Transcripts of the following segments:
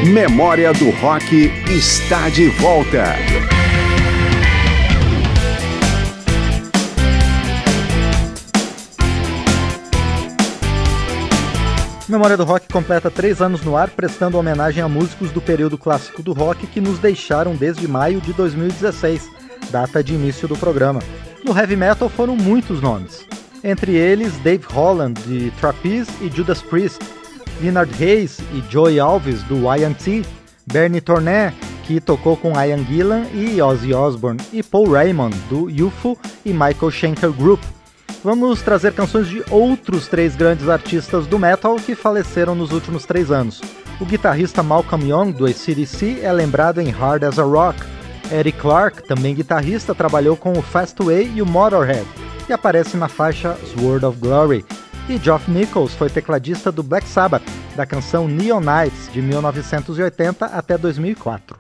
Memória do Rock está de volta. Memória do Rock completa 3 anos no ar, prestando homenagem a músicos do período clássico do rock que nos deixaram desde maio de 2016, data de início do programa. No heavy metal foram muitos nomes, entre eles Dave Holland, de Trapeze e Judas Priest, Leonard Hayes e Joey Alves, do Y&T, Bernie Tornett, que tocou com Ian Gillan e Ozzy Osbourne, e Paul Raymond, do UFO e Michael Schenker Group. Vamos trazer canções de outros 3 grandes artistas do metal que faleceram nos últimos 3 anos. O guitarrista Malcolm Young, do AC/DC, é lembrado em Hard as a Rock. Eric Clarke, também guitarrista, trabalhou com o Fastway e o Motorhead, e aparece na faixa Sword of Glory. E Geoff Nichols foi tecladista do Black Sabbath, da canção Neon Nights, de 1980 até 2004.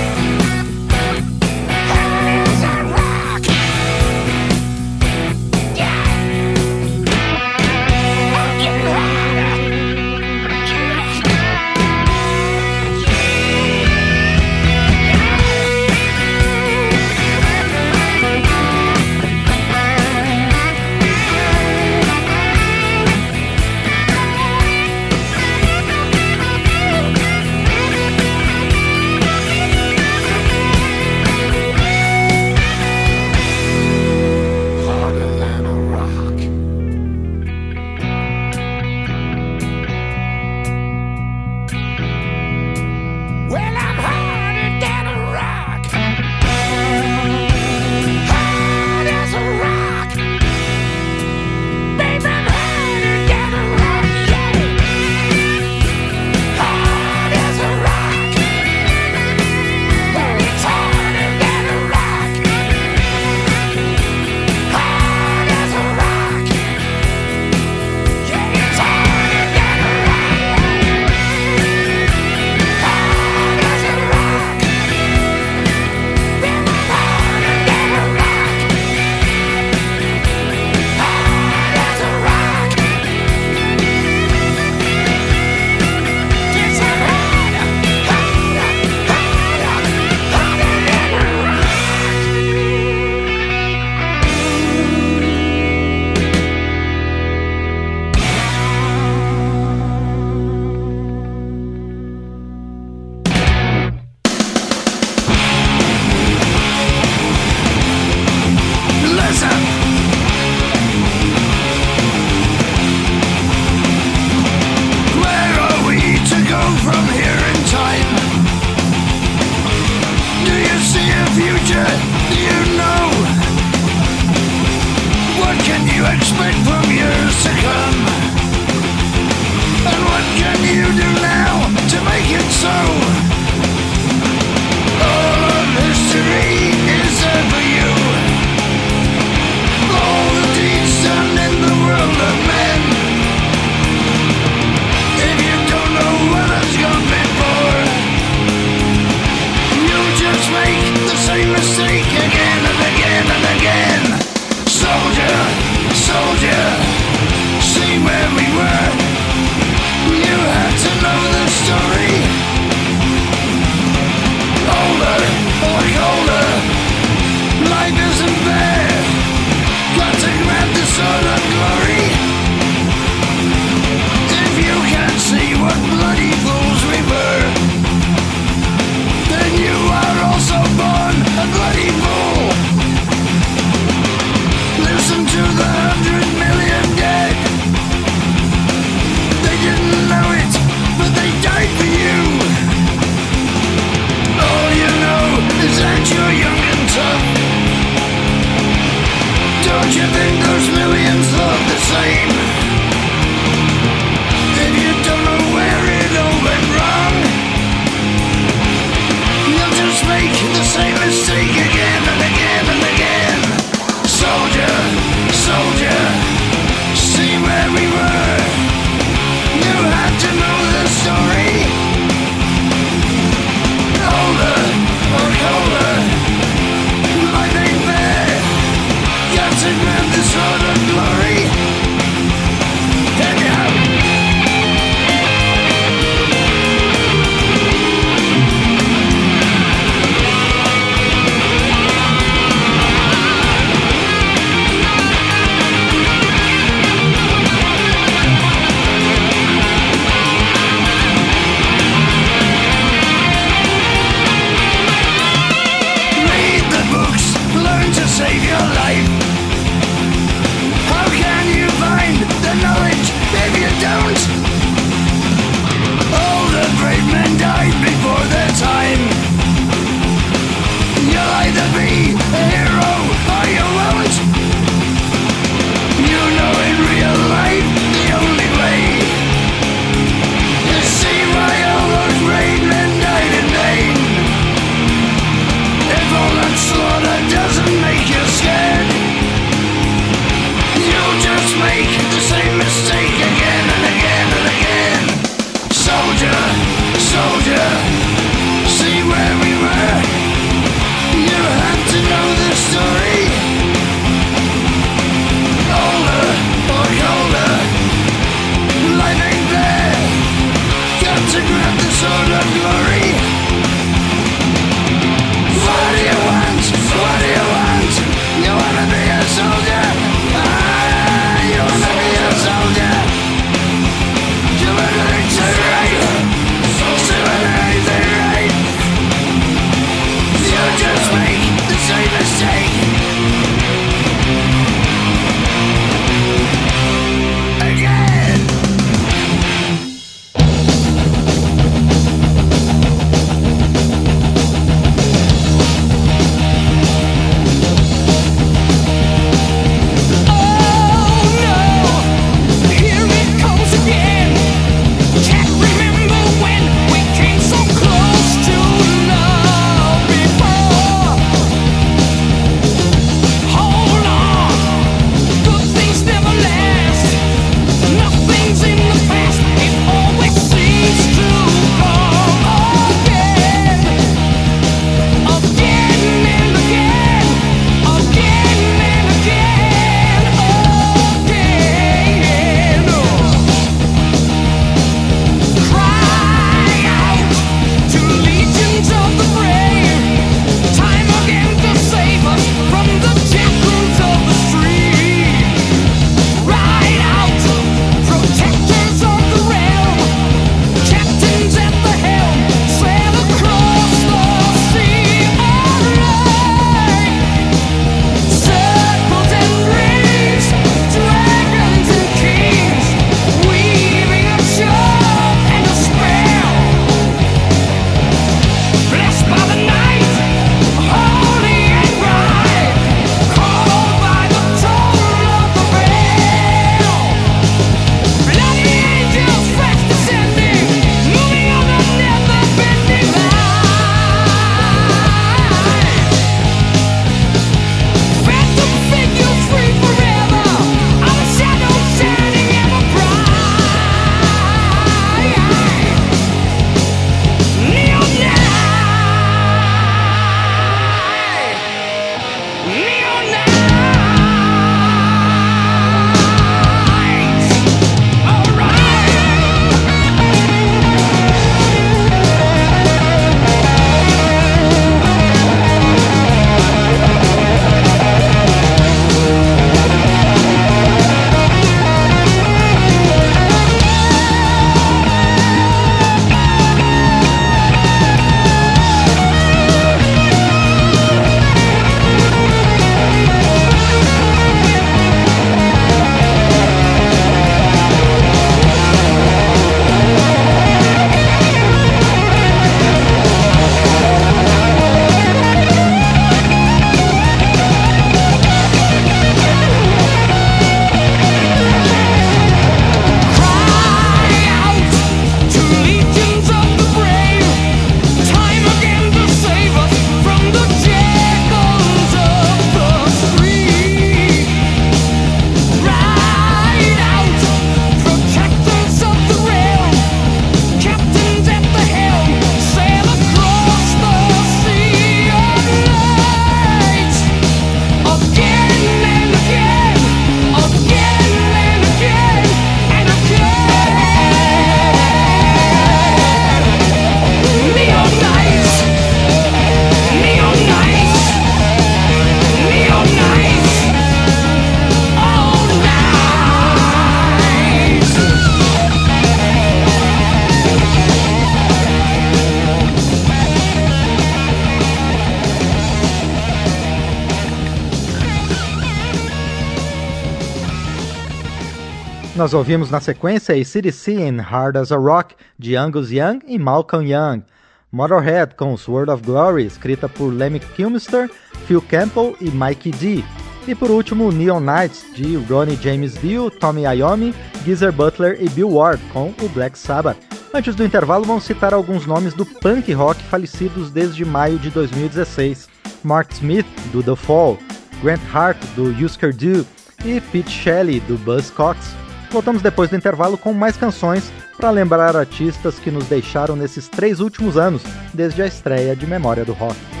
Nós ouvimos na sequência AC/DC em Hard as a Rock, de Angus Young e Malcolm Young. Motorhead com Sword of Glory, escrita por Lemmy Kilmister, Phil Campbell e Mikey D. E por último, Neon Knights, de Ronnie James Dio, Tommy Iommi, Geezer Butler e Bill Ward, com o Black Sabbath. Antes do intervalo, vamos citar alguns nomes do punk rock falecidos desde maio de 2016. Mark Smith, do The Fall, Grant Hart, do Husker Du e Pete Shelley, do Buzzcocks. Voltamos depois do intervalo com mais canções para lembrar artistas que nos deixaram nesses 3 últimos anos, desde a estreia de Memória do Rock.